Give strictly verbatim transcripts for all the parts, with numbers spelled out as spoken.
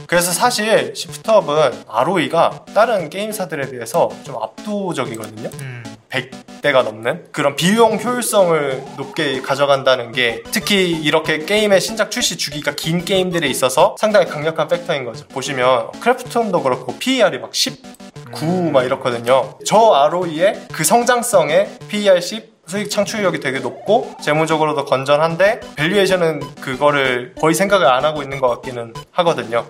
그래서 사실 시프트업은 알오이가 다른 게임사들에 비해서 좀 압도적이거든요. 음. 백 배가 넘는 그런 비용 효율성을 높게 가져간다는 게 특히 이렇게 게임의 신작 출시 주기가 긴 게임들에 있어서 상당히 강력한 팩터인 거죠. 보시면 크래프톤도 그렇고 피이알이 막 십구 막 이렇거든요. 저 알오이의 그 성장성에 피이알 십 수익 창출력이 되게 높고 재무적으로도 건전한데 밸류에이션은 그거를 거의 생각을 안 하고 있는 것 같기는 하거든요.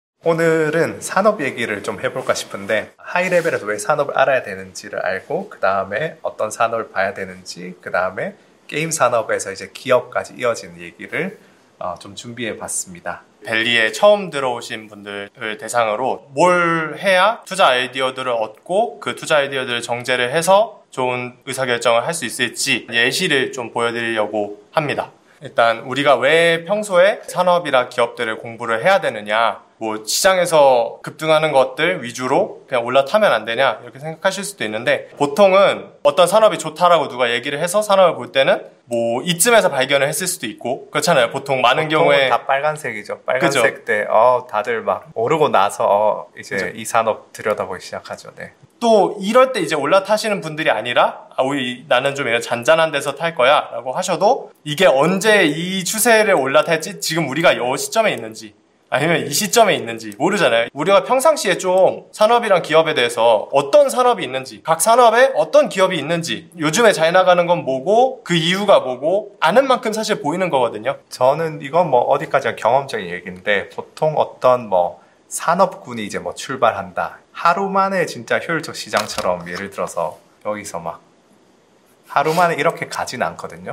오늘은 산업 얘기를 좀 해볼까 싶은데 하이레벨에서 왜 산업을 알아야 되는지를 알고 그 다음에 어떤 산업을 봐야 되는지 그 다음에 게임 산업에서 이제 기업까지 이어지는 얘기를 어, 좀 준비해 봤습니다. 벨리에 처음 들어오신 분들을 대상으로 뭘 해야 투자 아이디어들을 얻고 그 투자 아이디어들을 정제를 해서 좋은 의사결정을 할 수 있을지 예시를 좀 보여드리려고 합니다. 일단 우리가 왜 평소에 산업이나 기업들을 공부를 해야 되느냐, 뭐 시장에서 급등하는 것들 위주로 그냥 올라타면 안 되냐 이렇게 생각하실 수도 있는데 보통은 어떤 산업이 좋다라고 누가 얘기를 해서 산업을 볼 때는 뭐 이쯤에서 발견을 했을 수도 있고 그렇잖아요. 보통 많은 경우에 다 빨간색이죠. 빨간색 때 어, 다들 막 오르고 나서 어, 이제 그죠? 이 산업 들여다보기 시작하죠. 네. 또 이럴 때 이제 올라타시는 분들이 아니라 아, 우리 나는 좀 이런 잔잔한 데서 탈 거야 라고 하셔도 이게 언제 이 추세를 올라탈지 지금 우리가 이 시점에 있는지 아니면 이 시점에 있는지 모르잖아요. 우리가 평상시에 좀 산업이랑 기업에 대해서 어떤 산업이 있는지 각 산업에 어떤 기업이 있는지 요즘에 잘 나가는 건 뭐고 그 이유가 뭐고 아는 만큼 사실 보이는 거거든요. 저는 이건 뭐 어디까지나 경험적인 얘기인데 보통 어떤 뭐 산업군이 이제 뭐 출발한다 하루 만에 진짜 효율적 시장처럼 예를 들어서 여기서 막 하루 만에 이렇게 가진 않거든요.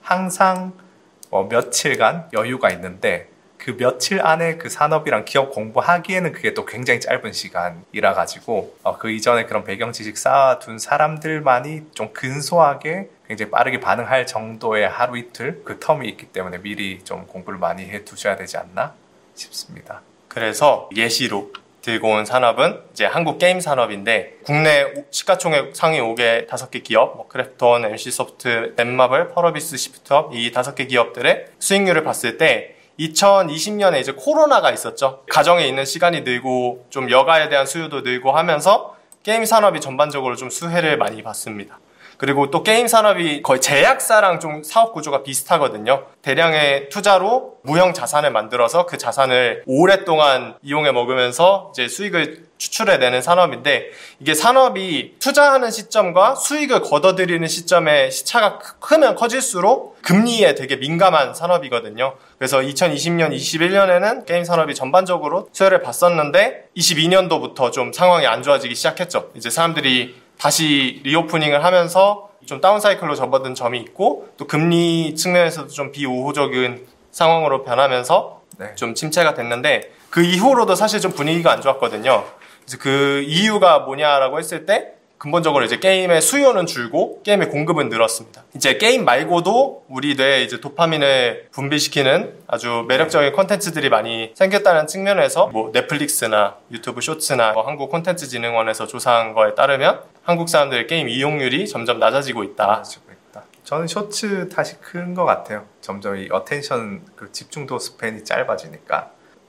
항상 뭐 며칠간 여유가 있는데 그 며칠 안에 그 산업이랑 기업 공부하기에는 그게 또 굉장히 짧은 시간이라 가지고 어, 그 이전에 그런 배경 지식 쌓아둔 사람들만이 좀 근소하게 굉장히 빠르게 반응할 정도의 하루 이틀 그 텀이 있기 때문에 미리 좀 공부를 많이 해 두셔야 되지 않나 싶습니다. 그래서 예시로 들고 온 산업은 이제 한국 게임 산업인데 국내 시가총액 상위 오 개 다섯 개 기업 뭐 크래프톤, 엔씨소프트, 넷마블, 펄어비스, 시프트업 이 다섯 개 기업들의 수익률을 봤을 때 이천이십 년에 이제 코로나가 있었죠. 가정에 있는 시간이 늘고 좀 여가에 대한 수요도 늘고 하면서 게임 산업이 전반적으로 좀 수혜를 많이 봤습니다. 그리고 또 게임 산업이 거의 제약사랑 좀 사업 구조가 비슷하거든요. 대량의 투자로 무형 자산을 만들어서 그 자산을 오랫동안 이용해 먹으면서 이제 수익을 추출해내는 산업인데 이게 산업이 투자하는 시점과 수익을 걷어들이는 시점의 시차가 크면 커질수록 금리에 되게 민감한 산업이거든요. 그래서 이천이십 년, 이십일 년에는 게임 산업이 전반적으로 수혜를 봤었는데 이십이 년도부터 좀 상황이 안 좋아지기 시작했죠. 이제 사람들이 다시 리오프닝을 하면서 좀 다운사이클로 접어든 점이 있고 또 금리 측면에서도 좀 비우호적인 상황으로 변하면서 네. 좀 침체가 됐는데 그 이후로도 사실 좀 분위기가 안 좋았거든요. 그래서 그 이유가 뭐냐라고 했을 때 근본적으로 이제 게임의 수요는 줄고 게임의 공급은 늘었습니다. 이제 게임 말고도 우리 뇌에 이제 도파민을 분비시키는 아주 매력적인 콘텐츠들이 많이 생겼다는 측면에서 뭐 넷플릭스나 유튜브 쇼츠나 뭐 한국콘텐츠진흥원에서 조사한 거에 따르면 한국 사람들의 게임 이용률이 점점 낮아지고 있다. 낮아지고 있다. 저는 쇼츠 탓이 큰 것 같아요. 점점 이 어텐션 그 집중도 스팬이 짧아지니까.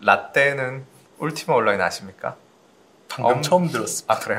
라떼는 울티마 온라인 아십니까? 방금 엄... 처음 들었습니다. 아 그래요?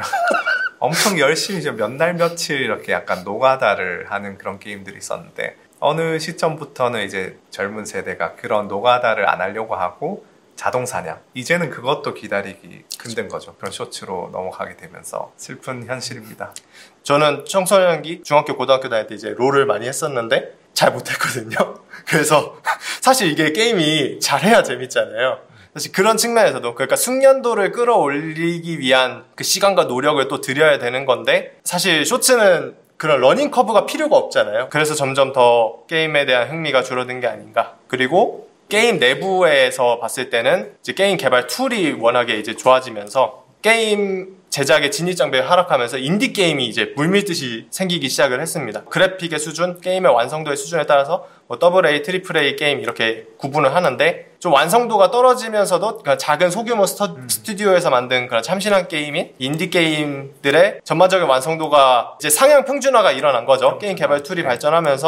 엄청 열심히 몇 날 며칠 이렇게 약간 노가다를 하는 그런 게임들이 있었는데 어느 시점부터는 이제 젊은 세대가 그런 노가다를 안 하려고 하고 자동 사냥 이제는 그것도 기다리기 힘든 거죠. 그런 쇼츠로 넘어가게 되면서 슬픈 현실입니다. 저는 청소년기 중학교 고등학교 다닐 때 이제 롤을 많이 했었는데 잘 못했거든요. 그래서 사실 이게 게임이 잘해야 재밌잖아요. 사실 그런 측면에서도 그러니까 숙련도를 끌어올리기 위한 그 시간과 노력을 또 들여야 되는 건데 사실 쇼츠는 그런 러닝 커브가 필요가 없잖아요. 그래서 점점 더 게임에 대한 흥미가 줄어든 게 아닌가. 그리고 게임 내부에서 봤을 때는 이제 게임 개발 툴이 워낙에 이제 좋아지면서 게임 제작의 진입장벽이 하락하면서 인디 게임이 이제 물밀듯이 생기기 시작을 했습니다. 그래픽의 수준, 게임의 완성도의 수준에 따라서 뭐 더블 A, 트리플 A 게임 이렇게 구분을 하는데 좀 완성도가 떨어지면서도 그냥 작은 소규모 스터, 음. 스튜디오에서 만든 그런 참신한 게임인 인디 게임들의 전반적인 완성도가 이제 상향 평준화가 일어난 거죠. 게임 개발 툴이 발전하면서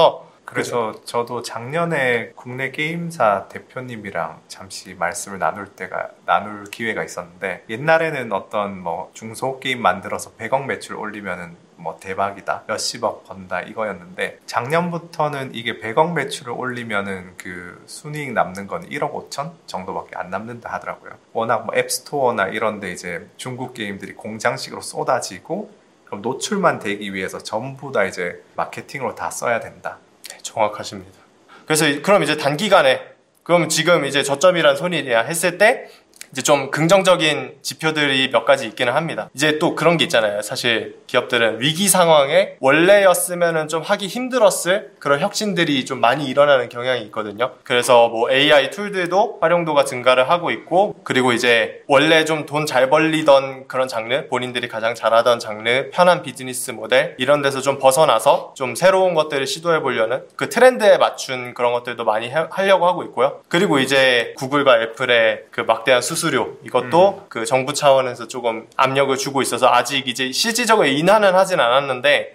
그래서 그죠? 저도 작년에 국내 게임사 대표님이랑 잠시 말씀을 나눌 때가 나눌 기회가 있었는데 옛날에는 어떤 뭐 중소 게임 만들어서 백억 매출 올리면은 뭐 대박이다, 몇십억 번다 이거였는데 작년부터는 이게 백억 매출을 올리면은 그 순이익 남는 건 일억 오천 정도밖에 안 남는다 하더라고요. 워낙 뭐 앱스토어나 이런데 이제 중국 게임들이 공장식으로 쏟아지고 그럼 노출만 되기 위해서 전부 다 이제 마케팅으로 다 써야 된다. 네, 정확하십니다. 그래서 그럼 이제 단기간에 그럼 지금 이제 저점이란 손이냐 했을 때 이제 좀 긍정적인 지표들이 몇 가지 있기는 합니다. 이제 또 그런 게 있잖아요. 사실 기업들은 위기 상황에 원래였으면은 좀 하기 힘들었을 그런 혁신들이 좀 많이 일어나는 경향이 있거든요. 그래서 뭐 에이아이 툴들도 활용도가 증가를 하고 있고, 그리고 이제 원래 좀 돈 잘 벌리던 그런 장르, 본인들이 가장 잘하던 장르, 편한 비즈니스 모델 이런 데서 좀 벗어나서 좀 새로운 것들을 시도해 보려는 그 트렌드에 맞춘 그런 것들도 많이 해, 하려고 하고 있고요. 그리고 이제 구글과 애플의 그 막대한 수 수수료 이것도 음. 그 정부 차원에서 조금 압력을 주고 있어서 아직 이제 실질적으로 인하는 하진 않았는데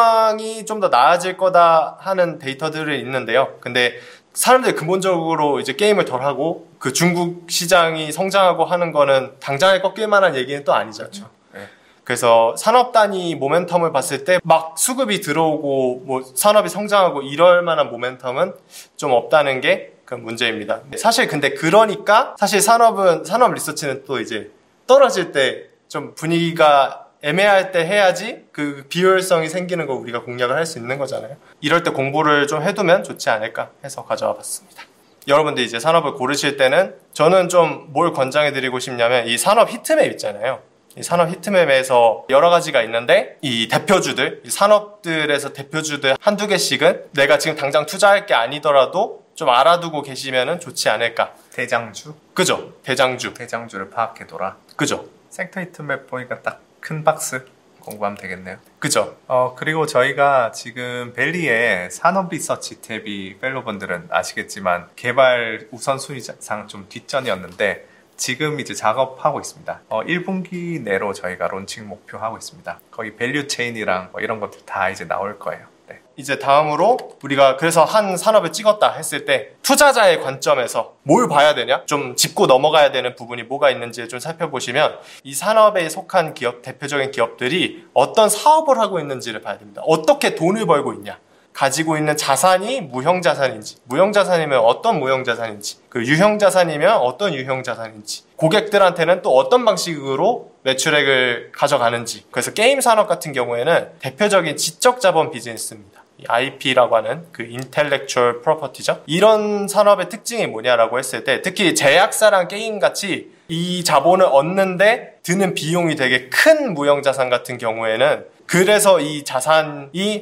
상황이 좀 더 나아질 거다 하는 데이터들이 있는데요. 근데 사람들이 근본적으로 이제 게임을 덜 하고 그 중국 시장이 성장하고 하는 거는 당장에 꺾일 만한 얘기는 또 아니잖아요. 그렇죠. 네. 그래서 산업 단위 모멘텀을 봤을 때 막 수급이 들어오고 뭐 산업이 성장하고 이럴 만한 모멘텀은 좀 없다는 게 그 문제입니다. 사실 근데 그러니까 사실 산업은 산업 리서치는 또 이제 떨어질 때 좀 분위기가 애매할 때 해야지 그 비효율성이 생기는 거 우리가 공략을 할 수 있는 거잖아요. 이럴 때 공부를 좀 해두면 좋지 않을까 해서 가져와 봤습니다. 여러분들 이제 산업을 고르실 때는 저는 좀 뭘 권장해 드리고 싶냐면 이 산업 히트맵 있잖아요. 이 산업 히트맵에서 여러 가지가 있는데 이 대표주들, 이 산업들에서 대표주들 한두 개씩은 내가 지금 당장 투자할 게 아니더라도 좀 알아두고 계시면 좋지 않을까. 대장주? 그죠. 대장주. 대장주를 파악해둬라. 그죠. 섹터 히트맵 보니까 딱 큰 박스 공부하면 되겠네요. 그죠. 어, 그리고 저희가 지금 벨리에 산업 리서치 탭이 펠로분들은 아시겠지만 개발 우선순위상 좀 뒷전이었는데 지금 이제 작업하고 있습니다. 어, 일 분기 내로 저희가 론칭 목표하고 있습니다. 거기 밸류 체인이랑 뭐 이런 것들 다 이제 나올 거예요. 네. 이제 다음으로 우리가 그래서 한 산업을 찍었다 했을 때 투자자의 관점에서 뭘 봐야 되냐? 좀 짚고 넘어가야 되는 부분이 뭐가 있는지 좀 살펴보시면 이 산업에 속한 기업, 대표적인 기업들이 어떤 사업을 하고 있는지를 봐야 됩니다. 어떻게 돈을 벌고 있냐? 가지고 있는 자산이 무형자산인지, 무형자산이면 어떤 무형자산인지, 그 유형자산이면 어떤 유형자산인지, 고객들한테는 또 어떤 방식으로 매출액을 가져가는지. 그래서 게임 산업 같은 경우에는 대표적인 지적자본 비즈니스입니다. 아이피라고 하는 그 인텔렉추얼 프로퍼티죠. 이런 산업의 특징이 뭐냐라고 했을 때 특히 제약사랑 게임같이 이 자본을 얻는데 드는 비용이 되게 큰 무형자산 같은 경우에는 그래서 이 자산이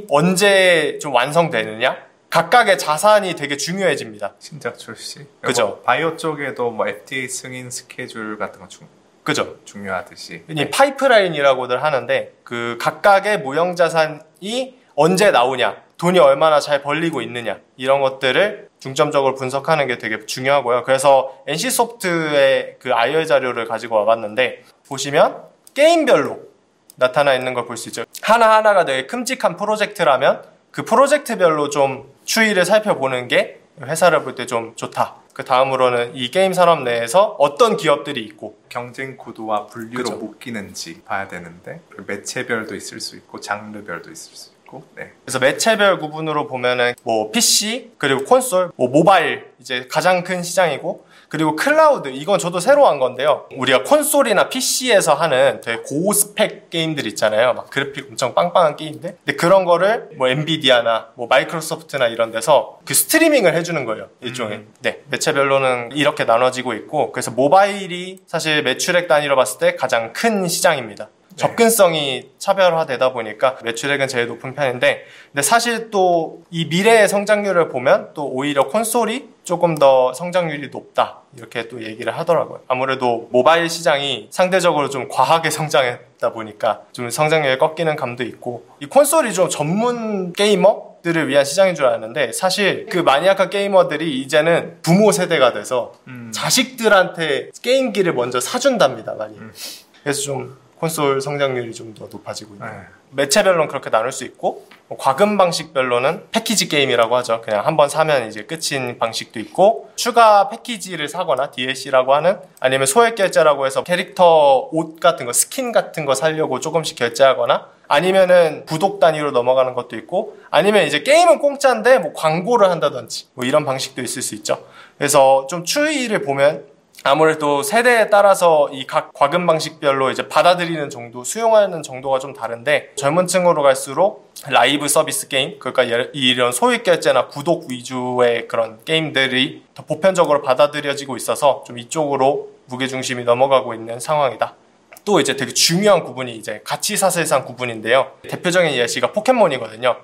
언제 좀 완성되느냐? 각각의 자산이 되게 중요해집니다. 신작 출시. 그죠. 바이오 쪽에도 뭐 에프디에이 승인 스케줄 같은 거 중, 그죠. 중요하듯이. 이 네. 파이프라인이라고들 하는데 그 각각의 무형자산이 언제 나오냐? 돈이 얼마나 잘 벌리고 있느냐? 이런 것들을 중점적으로 분석하는 게 되게 중요하고요. 그래서 엔씨소프트의 그 아이알 자료를 가지고 와봤는데 보시면 게임별로 나타나 있는 걸 볼 수 있죠. 하나하나가 되게 큼직한 프로젝트라면 그 프로젝트별로 좀 추이를 살펴보는 게 회사를 볼 때 좀 좋다. 그 다음으로는 이 게임 산업 내에서 어떤 기업들이 있고 경쟁 구도와 분류로 그쵸. 묶이는지 봐야 되는데 매체별도 있을 수 있고 장르별도 있을 수 있고 네. 그래서 매체별 구분으로 보면은 뭐 피씨 그리고 콘솔, 뭐 모바일 이제 가장 큰 시장이고 그리고 클라우드 이건 저도 새로 한 건데요. 우리가 콘솔이나 피씨에서 하는 되게 고스펙 게임들 있잖아요. 막 그래픽 엄청 빵빵한 게임들. 근데 그런 거를 뭐 엔비디아나 뭐 마이크로소프트나 이런 데서 그 스트리밍을 해주는 거예요. 일종의. 음. 네. 매체별로는 이렇게 나눠지고 있고 그래서 모바일이 사실 매출액 단위로 봤을 때 가장 큰 시장입니다. 네. 접근성이 차별화되다 보니까 매출액은 제일 높은 편인데 근데 사실 또 이 미래의 성장률을 보면 또 오히려 콘솔이 조금 더 성장률이 높다 이렇게 또 얘기를 하더라고요. 아무래도 모바일 시장이 상대적으로 좀 과하게 성장했다 보니까 좀 성장률이 꺾이는 감도 있고 이 콘솔이 좀 전문 게이머들을 위한 시장인 줄 알았는데 사실 그 마니아카 게이머들이 이제는 부모 세대가 돼서 음. 자식들한테 게임기를 먼저 사준답니다 많이. 음. 그래서 좀 콘솔 성장률이 좀 더 높아지고 있는. 네. 매체별로는 그렇게 나눌 수 있고 뭐 과금 방식별로는 패키지 게임이라고 하죠. 그냥 한번 사면 이제 끝인 방식도 있고 추가 패키지를 사거나 디엘씨라고 하는 아니면 소액 결제라고 해서 캐릭터 옷 같은 거 스킨 같은 거 사려고 조금씩 결제하거나 아니면은 구독 단위로 넘어가는 것도 있고 아니면 이제 게임은 공짜인데 뭐 광고를 한다든지 뭐 이런 방식도 있을 수 있죠. 그래서 좀 추이를 보면 아무래도 세대에 따라서 이 각 과금 방식별로 이제 받아들이는 정도, 수용하는 정도가 좀 다른데 젊은 층으로 갈수록 라이브 서비스 게임, 그러니까 이런 소액 결제나 구독 위주의 그런 게임들이 더 보편적으로 받아들여지고 있어서 좀 이쪽으로 무게중심이 넘어가고 있는 상황이다. 또 이제 되게 중요한 구분이 이제 가치사슬상 구분인데요. 대표적인 예시가 포켓몬이거든요.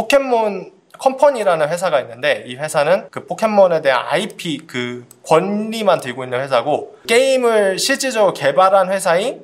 포켓몬 컴퍼니라는 회사가 있는데 이 회사는 그 포켓몬에 대한 아이피 그 권리만 들고 있는 회사고 게임을 실질적으로 개발한 회사인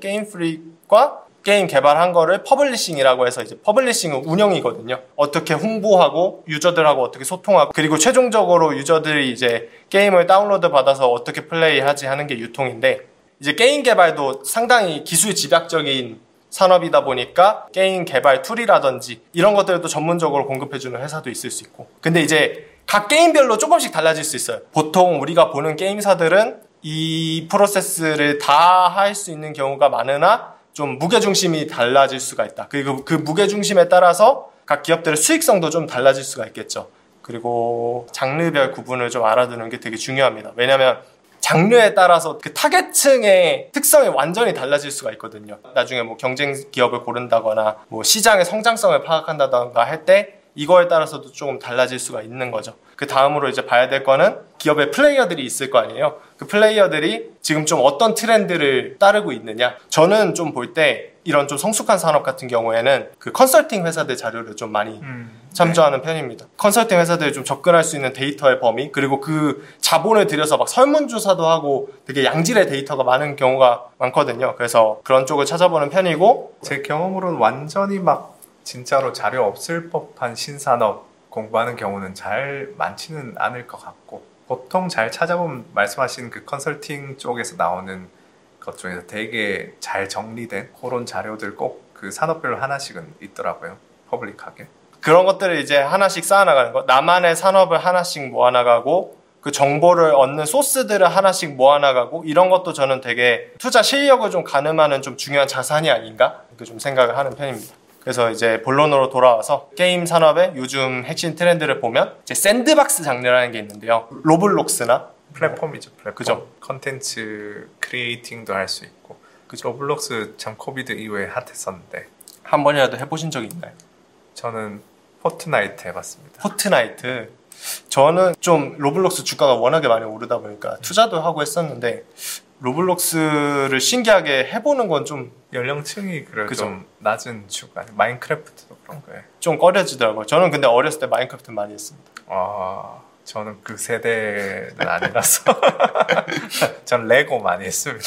게임프릭과 게임 개발한 거를 퍼블리싱이라고 해서 이제 퍼블리싱은 운영이거든요. 어떻게 홍보하고 유저들하고 어떻게 소통하고 그리고 최종적으로 유저들이 이제 게임을 다운로드 받아서 어떻게 플레이하지 하는 게 유통인데 이제 게임 개발도 상당히 기술 집약적인 산업이다 보니까 게임 개발 툴이라든지 이런 것들도 전문적으로 공급해주는 회사도 있을 수 있고 근데 이제 각 게임별로 조금씩 달라질 수 있어요. 보통 우리가 보는 게임사들은 이 프로세스를 다 할 수 있는 경우가 많으나 좀 무게중심이 달라질 수가 있다. 그리고 그 무게중심에 따라서 각 기업들의 수익성도 좀 달라질 수가 있겠죠. 그리고 장르별 구분을 좀 알아두는 게 되게 중요합니다. 왜냐하면 장르에 따라서 그 타겟층의 특성이 완전히 달라질 수가 있거든요. 나중에 뭐 경쟁 기업을 고른다거나 뭐 시장의 성장성을 파악한다던가 할 때 이거에 따라서도 조금 달라질 수가 있는 거죠. 그 다음으로 이제 봐야 될 거는 기업의 플레이어들이 있을 거 아니에요. 그 플레이어들이 지금 좀 어떤 트렌드를 따르고 있느냐. 저는 좀 볼 때 이런 좀 성숙한 산업 같은 경우에는 그 컨설팅 회사들 자료를 좀 많이 음, 참조하는 네. 편입니다. 컨설팅 회사들이 좀 접근할 수 있는 데이터의 범위 그리고 그 자본을 들여서 막 설문조사도 하고 되게 양질의 데이터가 많은 경우가 많거든요. 그래서 그런 쪽을 찾아보는 편이고 제 경험으로는 완전히 막 진짜로 자료 없을 법한 신산업 공부하는 경우는 잘 많지는 않을 것 같고 보통 잘 찾아보면 말씀하신 그 컨설팅 쪽에서 나오는 것 중에서 되게 잘 정리된 그런 자료들 꼭 그 산업별로 하나씩은 있더라고요. 퍼블릭하게. 그런 것들을 이제 하나씩 쌓아나가는 거. 나만의 산업을 하나씩 모아나가고 그 정보를 얻는 소스들을 하나씩 모아나가고 이런 것도 저는 되게 투자 실력을 좀 가늠하는 좀 중요한 자산이 아닌가 이렇게 좀 생각을 하는 편입니다. 그래서 이제 본론으로 돌아와서 게임 산업의 요즘 핵심 트렌드를 보면 이제 샌드박스 장르라는 게 있는데요. 로블록스나 플랫폼이죠. 플랫폼. 그죠. 컨텐츠 크리에이팅도 할 수 있고. 그죠. 로블록스 참 코비드 이후에 핫했었는데 한 번이라도 해보신 적이 있나요? 저는 포트나이트 해봤습니다. 포트나이트. 저는 좀 로블록스 주가가 워낙에 많이 오르다 보니까 투자도 하고 했었는데 로블록스를 신기하게 해보는 건 좀 연령층이 그래도 좀 낮은 주가 마인크래프트도 그런 거예요. 좀 꺼려지더라고요. 저는 근데 어렸을 때 마인크래프트 많이 했습니다. 아 저는 그 세대는 아니라서 전 레고 많이 했습니다.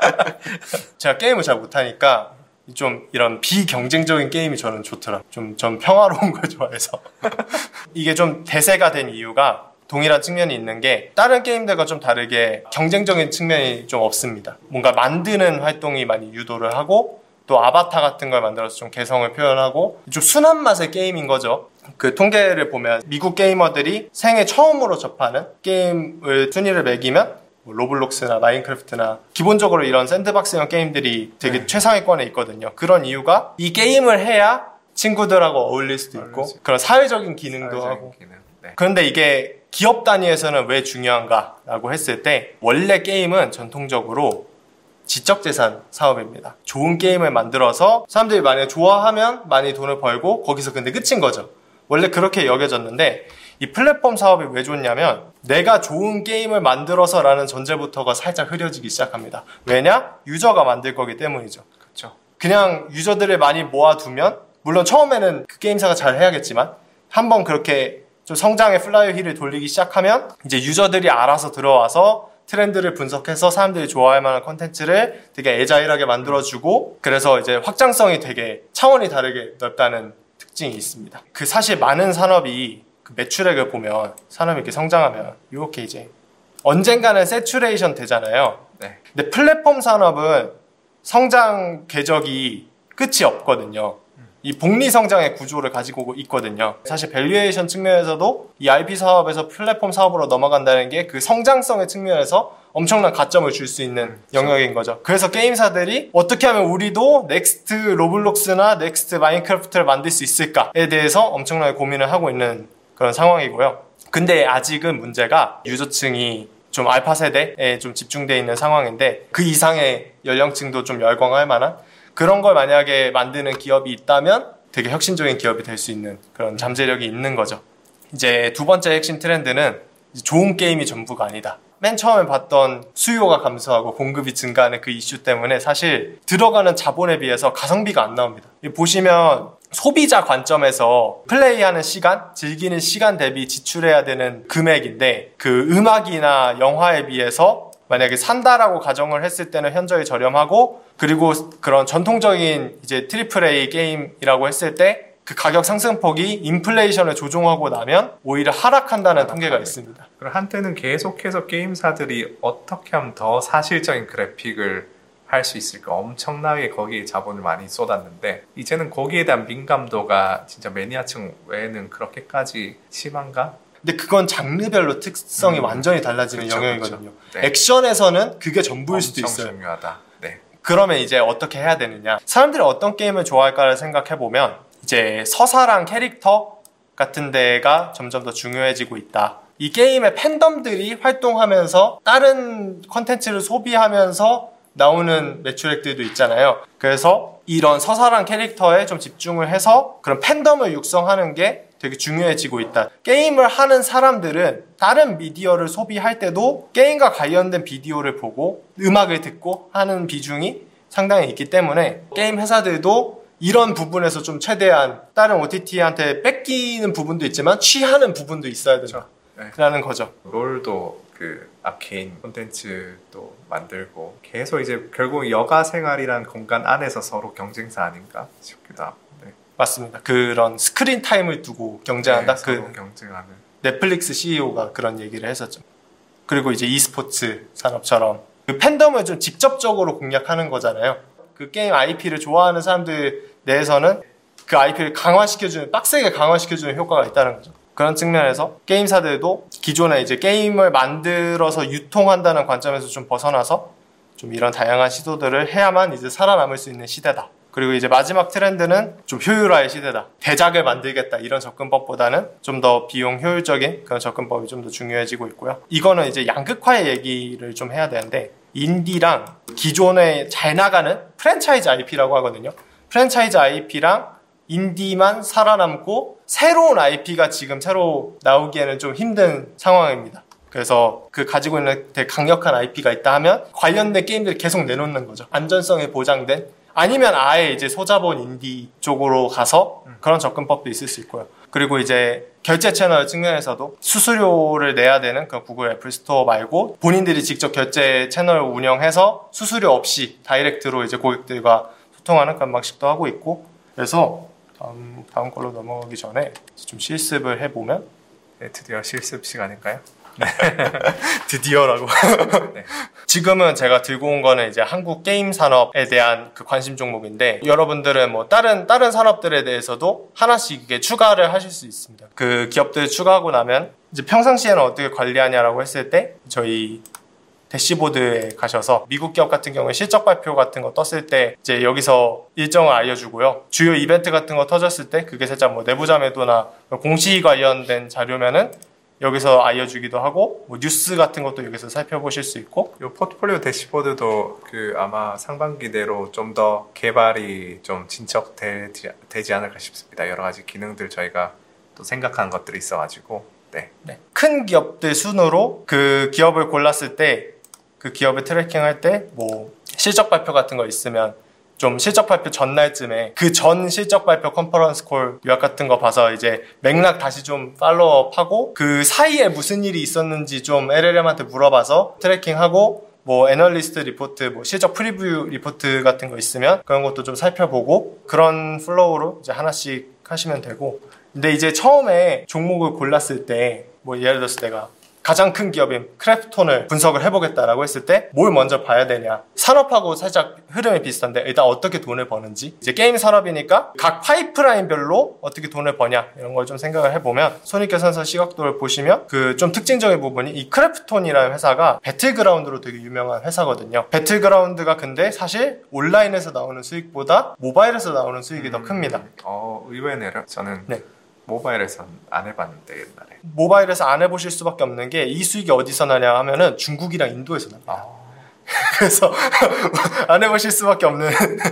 제가 게임을 잘 못하니까 좀 이런 비경쟁적인 게임이 저는 좋더라. 좀 전 평화로운 걸 좋아해서 이게 좀 대세가 된 이유가 동일한 측면이 있는 게 다른 게임들과 좀 다르게 경쟁적인 측면이 좀 없습니다. 뭔가 만드는 활동이 많이 유도를 하고 또 아바타 같은 걸 만들어서 좀 개성을 표현하고 좀 순한 맛의 게임인 거죠. 그 통계를 보면 미국 게이머들이 생애 처음으로 접하는 게임을 순위를 매기면 뭐 로블록스나 마인크래프트나 기본적으로 이런 샌드박스형 게임들이 되게 네. 최상위권에 있거든요. 그런 이유가 이 게임을 해야 친구들하고 어울릴 수도 있고 어울릴 그런 사회적인 기능도 사회적인 하고 기능. 네. 그런데 이게 기업 단위에서는 왜 중요한가라고 했을 때 원래 게임은 전통적으로 지적재산 사업입니다. 좋은 게임을 만들어서 사람들이 만약에 좋아하면 많이 돈을 벌고 거기서 근데 끝인 거죠. 원래 그렇게 여겨졌는데 이 플랫폼 사업이 왜 좋냐면 내가 좋은 게임을 만들어서 라는 전제부터가 살짝 흐려지기 시작합니다. 왜냐? 유저가 만들 거기 때문이죠. 그렇죠. 그냥 유저들을 많이 모아두면 물론 처음에는 그 게임사가 잘 해야겠지만 한번 그렇게 좀 성장의 플라이어 힐을 돌리기 시작하면 이제 유저들이 알아서 들어와서 트렌드를 분석해서 사람들이 좋아할 만한 콘텐츠를 되게 애자일하게 만들어주고 그래서 이제 확장성이 되게 차원이 다르게 넓다는 특징이 있습니다. 그 사실 많은 산업이 그 매출액을 보면 산업이 이렇게 성장하면 이렇게 이제 언젠가는 세츄레이션 되잖아요. 네. 근데 플랫폼 산업은 성장 궤적이 끝이 없거든요. 이 복리 성장의 구조를 가지고 있거든요. 사실 밸류에이션 측면에서도 이 아이피 사업에서 플랫폼 사업으로 넘어간다는 게 그 성장성의 측면에서 엄청난 가점을 줄 수 있는 영역인 거죠. 그래서 게임사들이 어떻게 하면 우리도 넥스트 로블록스나 넥스트 마인크래프트를 만들 수 있을까에 대해서 엄청나게 고민을 하고 있는 그런 상황이고요. 근데 아직은 문제가 유저층이 좀 알파 세대에 좀 집중되어 있는 상황인데 그 이상의 연령층도 좀 열광할 만한 그런 걸 만약에 만드는 기업이 있다면 되게 혁신적인 기업이 될 수 있는 그런 잠재력이 있는 거죠. 이제 두 번째 핵심 트렌드는 좋은 게임이 전부가 아니다. 맨 처음에 봤던 수요가 감소하고 공급이 증가하는 그 이슈 때문에 사실 들어가는 자본에 비해서 가성비가 안 나옵니다. 보시면 소비자 관점에서 플레이하는 시간, 즐기는 시간 대비 지출해야 되는 금액인데 그 음악이나 영화에 비해서 만약에 산다라고 가정을 했을 때는 현저히 저렴하고 그리고 그런 전통적인 이제 트리플 에이 게임이라고 했을 때 그 가격 상승폭이 인플레이션을 조종하고 나면 오히려 하락한다는 하락하네. 통계가 있습니다. 그럼 한때는 계속해서 게임사들이 어떻게 하면 더 사실적인 그래픽을 할 수 있을까 엄청나게 거기에 자본을 많이 쏟았는데 이제는 거기에 대한 민감도가 진짜 매니아층 외에는 그렇게까지 심한가? 근데 그건 장르별로 특성이 음. 완전히 달라지는 그렇죠, 영역이거든요. 그렇죠. 네. 액션에서는 그게 전부일 수도 있어요. 엄청 중요하다. 네. 그러면 이제 어떻게 해야 되느냐? 사람들이 어떤 게임을 좋아할까를 생각해보면 이제 서사랑 캐릭터 같은 데가 점점 더 중요해지고 있다. 이 게임의 팬덤들이 활동하면서 다른 컨텐츠를 소비하면서 나오는 매출액들도 있잖아요. 그래서 이런 서사랑 캐릭터에 좀 집중을 해서 그런 팬덤을 육성하는 게 되게 중요해지고 있다. 게임을 하는 사람들은 다른 미디어를 소비할 때도 게임과 관련된 비디오를 보고 음악을 듣고 하는 비중이 상당히 있기 때문에 게임 회사들도 이런 부분에서 좀 최대한 다른 오티티한테 뺏기는 부분도 있지만 취하는 부분도 있어야 된다라는 그렇죠. 네. 거죠. 롤도 그 아케인 콘텐츠도 만들고 계속 이제 결국 여가 생활이란 공간 안에서 서로 경쟁사 아닌가 싶기도 하고. 네. 맞습니다. 그런 스크린 타임을 두고 경쟁한다. 네, 그 경쟁하는 넷플릭스 씨이오가 그런 얘기를 했었죠. 그리고 이제 e스포츠 산업처럼 그 팬덤을 좀 직접적으로 공략하는 거잖아요. 그 게임 아이피를 좋아하는 사람들 내에서는 그 아이피를 강화시켜주는, 빡세게 강화시켜주는 효과가 있다는 거죠. 그런 측면에서 게임사들도 기존에 이제 게임을 만들어서 유통한다는 관점에서 좀 벗어나서 좀 이런 다양한 시도들을 해야만 이제 살아남을 수 있는 시대다. 그리고 이제 마지막 트렌드는 좀 효율화의 시대다. 대작을 만들겠다. 이런 접근법보다는 좀 더 비용 효율적인 그런 접근법이 좀 더 중요해지고 있고요. 이거는 이제 양극화의 얘기를 좀 해야 되는데 인디랑 기존에 잘 나가는 프랜차이즈 아이피라고 하거든요. 프랜차이즈 아이피랑 인디만 살아남고 새로운 아이피가 지금 새로 나오기에는 좀 힘든 상황입니다. 그래서 그 가지고 있는 되게 강력한 아이피가 있다 하면 관련된 게임들을 계속 내놓는 거죠. 안전성이 보장된 아니면 아예 이제 소자본 인디 쪽으로 가서 그런 접근법도 있을 수 있고요. 그리고 이제 결제 채널 측면에서도 수수료를 내야 되는 그 구글 애플 스토어 말고 본인들이 직접 결제 채널을 운영해서 수수료 없이 다이렉트로 이제 고객들과 소통하는 그런 방식도 하고 있고 그래서 다음, 다음 걸로 넘어가기 전에 좀 실습을 해보면 네, 드디어 실습 시간일까요? 드디어라고. 네. 지금은 제가 들고 온 거는 이제 한국 게임 산업에 대한 그 관심 종목인데 여러분들은 뭐 다른 다른 산업들에 대해서도 하나씩 이게 추가를 하실 수 있습니다. 그 기업들 추가하고 나면 이제 평상시에는 어떻게 관리하냐라고 했을 때 저희 대시보드에 가셔서 미국 기업 같은 경우에 실적 발표 같은 거 떴을 때 이제 여기서 일정을 알려주고요. 주요 이벤트 같은 거 터졌을 때 그게 살짝 뭐 내부자 매도나 공시 관련된 자료면은 여기서 알려주기도 하고 뭐 뉴스 같은 것도 여기서 살펴보실 수 있고 이 포트폴리오 대시보드도 그 아마 상반기 내로 좀 더 개발이 좀 진척되지 되지 않을까 싶습니다. 여러 가지 기능들 저희가 또 생각한 것들이 있어가지고 네. 네. 큰 기업들 순으로 그 기업을 골랐을 때 그 기업을 트래킹할 때 뭐 실적 발표 같은 거 있으면 좀 실적 발표 전날쯤에 그 전 실적 발표 컨퍼런스 콜 요약 같은 거 봐서 이제 맥락 다시 좀 팔로우업하고 그 사이에 무슨 일이 있었는지 좀 엘엘엠한테 물어봐서 트래킹하고 뭐 애널리스트 리포트, 뭐 실적 프리뷰 리포트 같은 거 있으면 그런 것도 좀 살펴보고 그런 플로우로 이제 하나씩 하시면 되고 근데 이제 처음에 종목을 골랐을 때 뭐 예를 들어서 내가 가장 큰 기업인 크래프톤을 분석을 해보겠다라고 했을 때 뭘 먼저 봐야 되냐. 산업하고 살짝 흐름이 비슷한데 일단 어떻게 돈을 버는지, 이제 게임 산업이니까 각 파이프라인별로 어떻게 돈을 버냐 이런 걸 좀 생각을 해보면 손익계산서 시각도를 보시면 그 좀 특징적인 부분이 이 크래프톤이라는 회사가 배틀그라운드로 되게 유명한 회사거든요. 배틀그라운드가 근데 사실 온라인에서 나오는 수익보다 모바일에서 나오는 수익이 음, 더 큽니다. 어, 의외네요. 저는 네. 모바일에선 안 해봤는데 옛날에. 모바일에서 안 해보실 수밖에 없는 게 이 수익이 어디서 나냐 하면은 중국이랑 인도에서 납니다. 아. 그래서 안 해보실 수밖에 없는.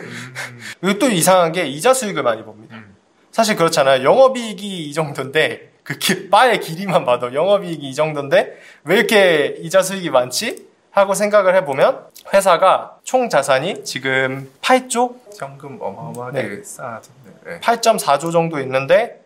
그리고 또 이상한 게 이자 수익을 많이 봅니다. 음. 사실 그렇잖아요. 영업이익이 이 정도인데 그 기, 바의 길이만 봐도 영업이익이 이 정도인데 왜 이렇게 이자 수익이 많지? 하고 생각을 해보면 회사가 총 자산이 지금 팔 조? 현금 어마어마하게 네. 쌓아졌네. 네. 팔 점 사 조 정도 있는데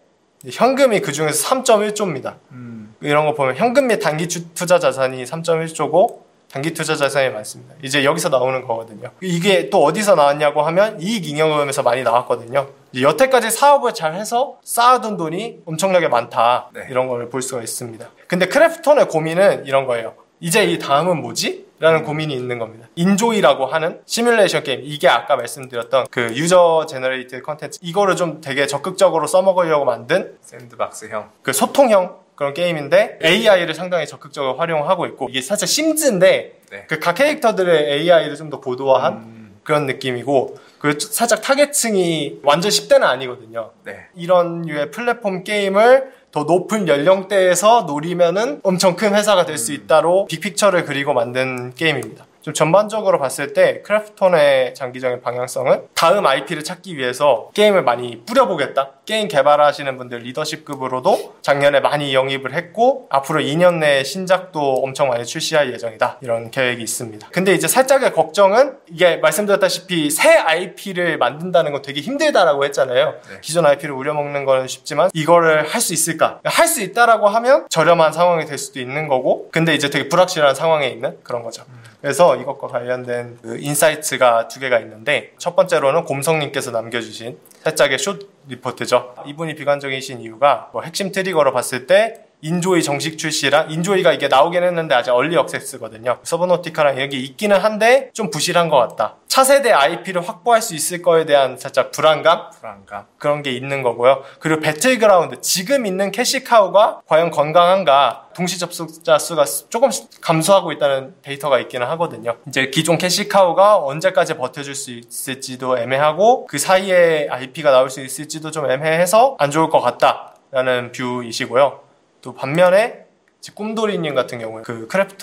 현금이 그 중에서 삼 점 일 조입니다. 음. 이런 거 보면 현금 및 단기 투자 자산이 삼 점 일 조고 단기 투자 자산이 많습니다. 이제 여기서 나오는 거거든요. 이게 또 어디서 나왔냐고 하면 이익잉여금에서 많이 나왔거든요. 여태까지 사업을 잘 해서 쌓아둔 돈이 엄청나게 많다. 네. 이런 걸 볼 수가 있습니다. 근데 크래프톤의 고민은 이런 거예요. 이제 이 다음은 뭐지? 라는 고민이 있는 겁니다. 인조이라고 하는 시뮬레이션 게임, 이게 아까 말씀드렸던 그 유저 제너레이티드 컨텐츠, 이거를 좀 되게 적극적으로 써먹으려고 만든 샌드박스형 그 소통형 그런 게임인데 에이아이를 상당히 적극적으로 활용하고 있고, 이게 살짝 심즈인데 네. 그 각 캐릭터들의 에이아이를 좀 더 고도화한 음. 그런 느낌이고, 그 살짝 타겟층이 완전 십 대는 아니거든요. 네. 이런 류의 플랫폼 게임을 더 높은 연령대에서 노리면은 엄청 큰 회사가 될 수 있다로 빅픽처를 그리고 만든 게임입니다. 좀 전반적으로 봤을 때 크래프톤의 장기적인 방향성은 다음 아이피를 찾기 위해서 게임을 많이 뿌려보겠다. 게임 개발하시는 분들 리더십급으로도 작년에 많이 영입을 했고 앞으로 이 년 내에 신작도 엄청 많이 출시할 예정이다. 이런 계획이 있습니다. 근데 이제 살짝의 걱정은 이게 말씀드렸다시피 새 아이피를 만든다는 건 되게 힘들다라고 했잖아요. 네. 기존 아이피를 우려먹는 건 쉽지만 이거를 할 수 있을까? 할 수 있다라고 하면 저렴한 상황이 될 수도 있는 거고, 근데 이제 되게 불확실한 상황에 있는 그런 거죠. 음. 그래서 이것과 관련된 그 인사이트가 두 개가 있는데, 첫 번째로는 곰성님께서 남겨주신 살짝의 숏 리포트죠. 이분이 비관적이신 이유가 뭐 핵심 트리거로 봤을 때 인조이 정식 출시랑, 인조이가 이게 나오긴 했는데 아직 얼리 억세스거든요. 서브노티카랑 이게 있기는 한데 좀 부실한 것 같다. 차세대 아이피를 확보할 수 있을 거에 대한 살짝 불안감? 불안감. 그런 게 있는 거고요. 그리고 배틀그라운드, 지금 있는 캐시카우가 과연 건강한가? 동시 접속자 수가 조금 감소하고 있다는 데이터가 있기는 하거든요. 이제 기존 캐시카우가 언제까지 버텨줄 수 있을지도 애매하고 그 사이에 아이피가 나올 수 있을지도 좀 애매해서 안 좋을 것 같다라는 뷰이시고요. 또 반면에 꿈돌이님 같은 경우에 그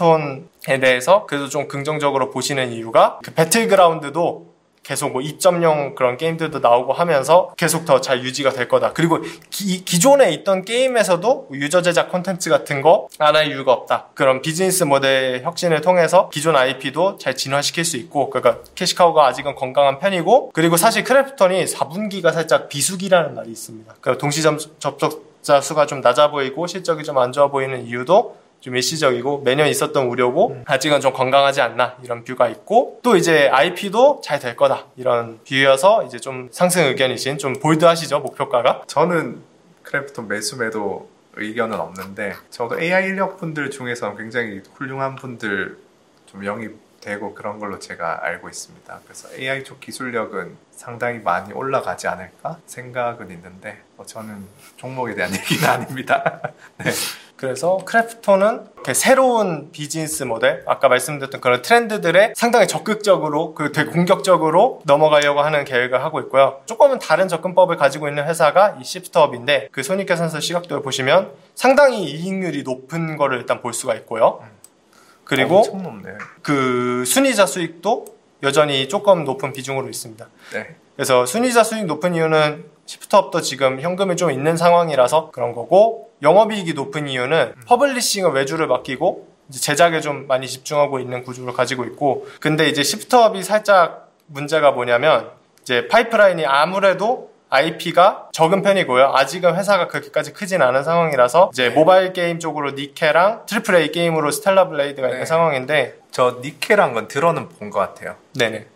크래프톤에 대해서 그래도 좀 긍정적으로 보시는 이유가 그 배틀그라운드도 계속 뭐 이 점 영 그런 게임들도 나오고 하면서 계속 더 잘 유지가 될 거다. 그리고 기, 기존에 있던 게임에서도 유저 제작 콘텐츠 같은 거 안 할 이유가 없다. 그런 비즈니스 모델 혁신을 통해서 기존 아이피도 잘 진화시킬 수 있고, 그러니까 캐시카우가 아직은 건강한 편이고, 그리고 사실 크래프톤이 사 분기가 살짝 비수기라는 말이 있습니다. 그러니까 동시 접속자 수가 좀 낮아 보이고 실적이 좀 안 좋아 보이는 이유도 좀 일시적이고 매년 있었던 우려고 음. 아직은 좀 건강하지 않나 이런 뷰가 있고, 또 이제 아이피도 잘 될 거다 이런 뷰여서 이제 좀 상승 의견이신, 좀 볼드하시죠 목표가가? 저는 크래프톤 매수 매도 의견은 없는데, 저도 에이아이 인력 분들 중에서는 굉장히 훌륭한 분들 좀 영입되고 그런 걸로 제가 알고 있습니다. 그래서 에이아이 쪽 기술력은 상당히 많이 올라가지 않을까 생각은 있는데, 뭐 저는 종목에 대한 얘기는 아닙니다. 네. 그래서 크래프톤은 새로운 비즈니스 모델, 아까 말씀드렸던 그런 트렌드들에 상당히 적극적으로, 그 되게 공격적으로 넘어가려고 하는 계획을 하고 있고요. 조금은 다른 접근법을 가지고 있는 회사가 이 시프트업인데, 그 손익계산서 시각도를 보시면 상당히 이익률이 높은 거를 일단 볼 수가 있고요. 그리고 엄청 높네. 그 순이자 수익도 여전히 조금 높은 비중으로 있습니다. 네. 그래서 순이자 수익 높은 이유는 시프트업도 지금 현금이 좀 있는 상황이라서 그런 거고, 영업이익이 높은 이유는 음. 퍼블리싱을 외주를 맡기고 이제 제작에 좀 많이 집중하고 있는 구조를 가지고 있고, 근데 이제 시프트업이 살짝 문제가 뭐냐면 이제 파이프라인이 아무래도 아이피가 적은 편이고요. 아직은 회사가 그렇게까지 크진 않은 상황이라서 이제 모바일 게임 쪽으로 니케랑 트리플 에이 게임으로 스텔라 블레이드가 네. 있는 상황인데, 저 니케란 건 들어는 본 것 같아요. 네네.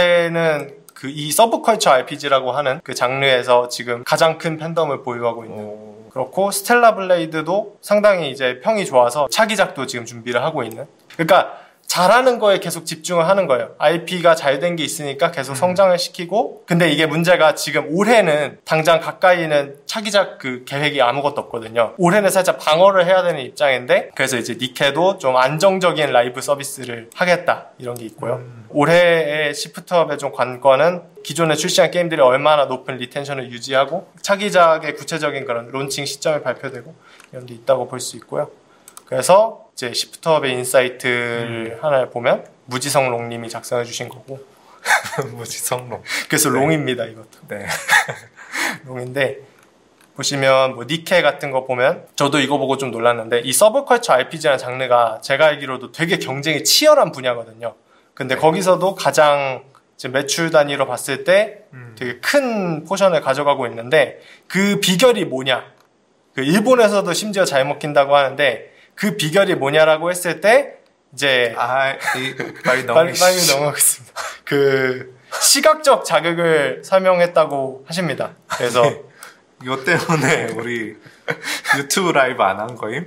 니케는 그 이 서브컬처 알피지라고 하는 그 장르에서 지금 가장 큰 팬덤을 보유하고 있는 오. 그렇고 스텔라 블레이드도 상당히 이제 평이 좋아서 차기작도 지금 준비를 하고 있는. 그러니까 잘하는 거에 계속 집중을 하는 거예요. 아이피가 잘 된 게 있으니까 계속 성장을 시키고. 근데 이게 문제가 지금 올해는 당장 가까이는 차기작 그 계획이 아무것도 없거든요. 올해는 살짝 방어를 해야 되는 입장인데, 그래서 이제 니케도 좀 안정적인 라이브 서비스를 하겠다 이런 게 있고요. 음. 올해의 시프트업의 좀 관건은 기존에 출시한 게임들이 얼마나 높은 리텐션을 유지하고 차기작의 구체적인 그런 론칭 시점이 발표되고 이런 게 있다고 볼 수 있고요. 그래서 이제 시프트업의 인사이트를 음. 하나를 보면 무지성 롱님이 작성해 주신 거고 무지성 롱. 그래서 네. 롱입니다 이것도. 네. 롱인데 보시면 뭐 니케 같은 거 보면 저도 이거 보고 좀 놀랐는데 이 서브컬처 알피지라는 장르가 제가 알기로도 되게 경쟁이 치열한 분야거든요. 근데 네. 거기서도 가장 이제 매출 단위로 봤을 때 음. 되게 큰 포션을 가져가고 있는데 그 비결이 뭐냐? 그 일본에서도 심지어 잘 먹힌다고 하는데 그 비결이 뭐냐라고 했을 때 이제 아, 이, 빨리 넘 빨리, 빨리 넘어가겠습니다. 그 시각적 자극을 설명했다고 하십니다. 그래서 이거 때문에 우리 유튜브 라이브 안 한 거임?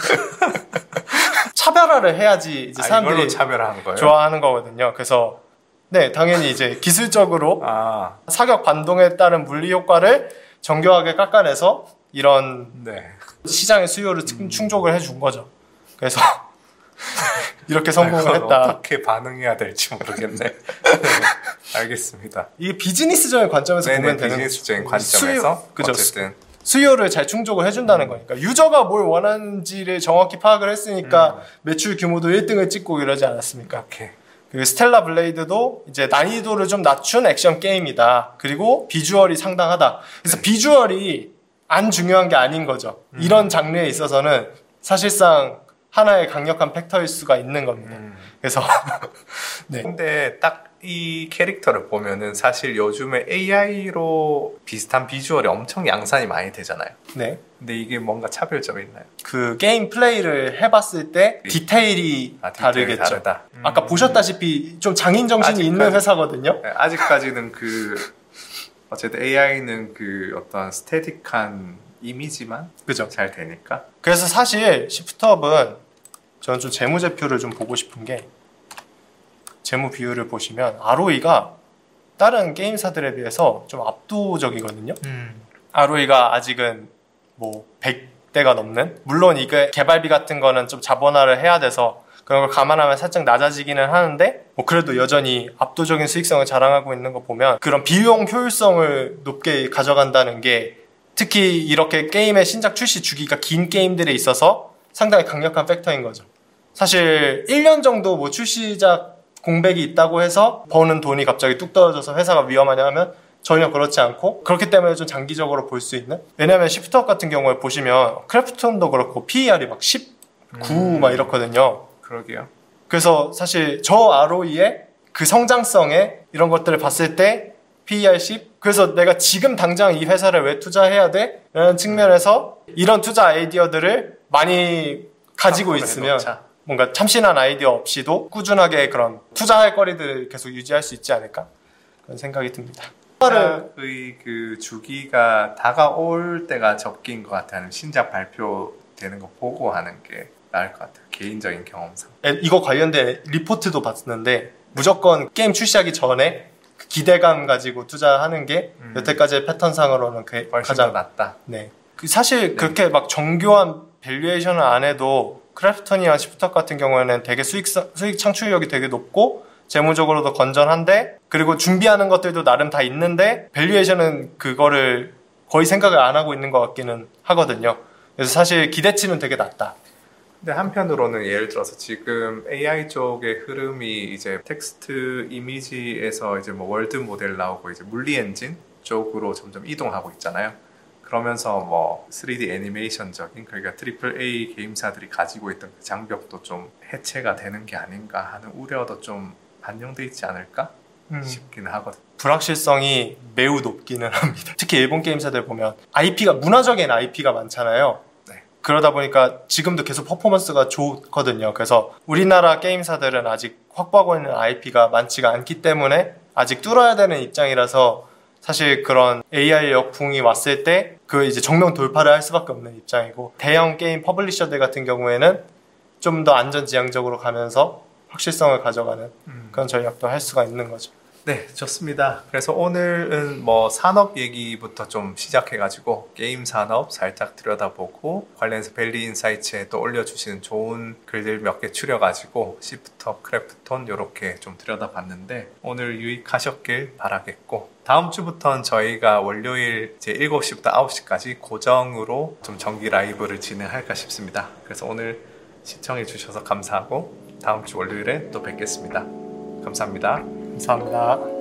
차별화를 해야지 이제 사람들이 아, 차별화하는 거예요? 좋아하는 거거든요. 그래서 네, 당연히 이제 기술적으로 아. 사격 반동에 따른 물리 효과를 정교하게 깎아내서 이런 네. 시장의 수요를 음. 충족을 해준 거죠. 그래서 이렇게 성공을 했다. 어떻게 반응해야 될지 모르겠네. 네, 알겠습니다. 이게 비즈니스적인 관점에서 네네, 보면 되는 비즈니스적인 관점에서 수요, 그죠? 어쨌든 수요를 잘 충족을 해준다는 음. 거니까 유저가 뭘 원하는지를 정확히 파악을 했으니까 음. 매출 규모도 일 등을 찍고 이러지 않았습니까? 오케이. 그리고 스텔라 블레이드도 이제 난이도를 좀 낮춘 액션 게임이다. 그리고 비주얼이 상당하다. 그래서 네. 비주얼이 안 중요한 게 아닌 거죠. 음. 이런 장르에 있어서는 사실상 하나의 강력한 팩터일 수가 있는 겁니다. 음. 그래서 네. 근데 딱 이 캐릭터를 보면은 사실 요즘에 에이아이로 비슷한 비주얼이 엄청 양산이 많이 되잖아요. 네. 근데 이게 뭔가 차별점이 있나요? 그 게임 플레이를 해봤을 때 디테일이 아, 다르겠죠. 다르다. 음. 아까 보셨다시피 좀 장인 정신이 아직까지, 있는 회사거든요. 네, 아직까지는 그 어쨌든 에이아이는 그 어떤 스태틱한 이미지만 그죠. 잘 되니까. 그래서 사실 시프트업은 저는 좀 재무제표를 좀 보고 싶은 게 재무 비율을 보시면 알오이가 다른 게임사들에 비해서 좀 압도적이거든요. 음. 알오이가 아직은 뭐 백 대가 넘는, 물론 이게 개발비 같은 거는 좀 자본화를 해야 돼서 그런 걸 감안하면 살짝 낮아지기는 하는데 뭐 그래도 여전히 압도적인 수익성을 자랑하고 있는 거 보면 그런 비용 효율성을 높게 가져간다는 게 특히 이렇게 게임의 신작 출시 주기가 긴 게임들에 있어서 상당히 강력한 팩터인 거죠. 사실 일 년 정도 뭐 출시작 공백이 있다고 해서 버는 돈이 갑자기 뚝 떨어져서 회사가 위험하냐 하면 전혀 그렇지 않고, 그렇기 때문에 좀 장기적으로 볼 수 있는. 왜냐하면 시프트업 같은 경우에 보시면 크래프톤도 그렇고 피이알이 막 십구 음, 막 이렇거든요. 그러게요. 그래서 사실 저 알오이의 그 성장성에 이런 것들을 봤을 때 피이알 십, 그래서 내가 지금 당장 이 회사를 왜 투자해야 돼? 라는 측면에서 이런 투자 아이디어들을 많이 가지고 있으면 넣자. 뭔가 참신한 아이디어 없이도 꾸준하게 그런 투자할 거리들을 계속 유지할 수 있지 않을까? 그런 생각이 듭니다. 신작의 그 주기가 다가올 때가 적긴 것 같아요. 신작 발표되는 거 보고 하는 게 나을 것 같아요. 개인적인 경험상. 이거 관련된 리포트도 봤는데 무조건 게임 출시하기 전에 그 기대감 가지고 투자하는 게 음. 여태까지의 패턴상으로는 그 가장 낫다. 네. 그 사실 네. 그렇게 막 정교한 밸류에이션을 안 해도 크래프톤이나 시프트업 같은 경우에는 되게 수익 수익 창출력이 되게 높고 재무적으로도 건전한데, 그리고 준비하는 것들도 나름 다 있는데 밸류에이션은 그거를 거의 생각을 안 하고 있는 것 같기는 하거든요. 그래서 사실 기대치는 되게 낮다. 근데 한편으로는 예를 들어서 지금 에이아이 쪽의 흐름이 이제 텍스트 이미지에서 이제 뭐 월드 모델 나오고 이제 물리 엔진 쪽으로 점점 이동하고 있잖아요. 그러면서 뭐 쓰리디 애니메이션적인, 그러니까 트리플 에이 게임사들이 가지고 있던 그 장벽도 좀 해체가 되는 게 아닌가 하는 우려도 좀 반영돼 있지 않을까 음. 싶기는 하거든. 불확실성이 매우 높기는 합니다. 특히 일본 게임사들 보면 아이피가 문화적인 아이피가 많잖아요. 네. 그러다 보니까 지금도 계속 퍼포먼스가 좋거든요. 그래서 우리나라 게임사들은 아직 확보하고 있는 아이피가 많지가 않기 때문에 아직 뚫어야 되는 입장이라서 사실 그런 에이아이 역풍이 왔을 때 그 이제 정면 돌파를 할 수밖에 없는 입장이고, 대형 게임 퍼블리셔들 같은 경우에는 좀 더 안전지향적으로 가면서 확실성을 가져가는 음. 그런 전략도 할 수가 있는 거죠. 네, 좋습니다. 그래서 오늘은 뭐 산업 얘기부터 좀 시작해가지고 게임 산업 살짝 들여다보고, 관련해서 벨리 인사이츠에 또 올려주시는 좋은 글들 몇 개 추려가지고 시프트업, 크래프톤 이렇게 좀 들여다봤는데 오늘 유익하셨길 바라겠고, 다음 주부터는 저희가 월요일 이제 일곱 시부터 아홉 시까지 고정으로 좀 정기 라이브를 진행할까 싶습니다. 그래서 오늘 시청해 주셔서 감사하고 다음 주 월요일에 또 뵙겠습니다. 감사합니다. 감사합니다.